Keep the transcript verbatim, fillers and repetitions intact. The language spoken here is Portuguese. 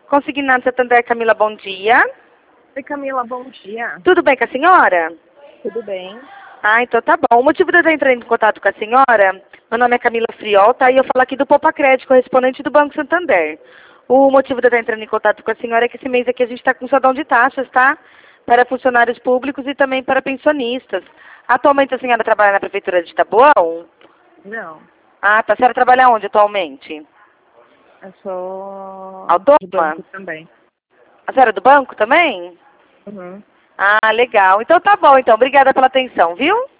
Consignado Santander, Camila, bom dia. Oi, Camila, bom dia. Tudo bem com a senhora? Tudo bem? Ah, então tá bom. O motivo de eu estar entrando em contato com a senhora, meu nome é Camila Friol, tá? E eu falo aqui do Poupa Crédito, correspondente do Banco Santander. O motivo de eu estar entrando em contato com a senhora é que esse mês aqui a gente está com sadão de taxas, tá? Para funcionários públicos e também para pensionistas. Atualmente a senhora trabalha na Prefeitura de Taboão? Não, Ah, tá. A senhora trabalha onde atualmente? eu sou do Autônoma? banco também. A senhora é do banco também? Uhum. Ah, legal. Então tá bom, então. Obrigada pela atenção, viu?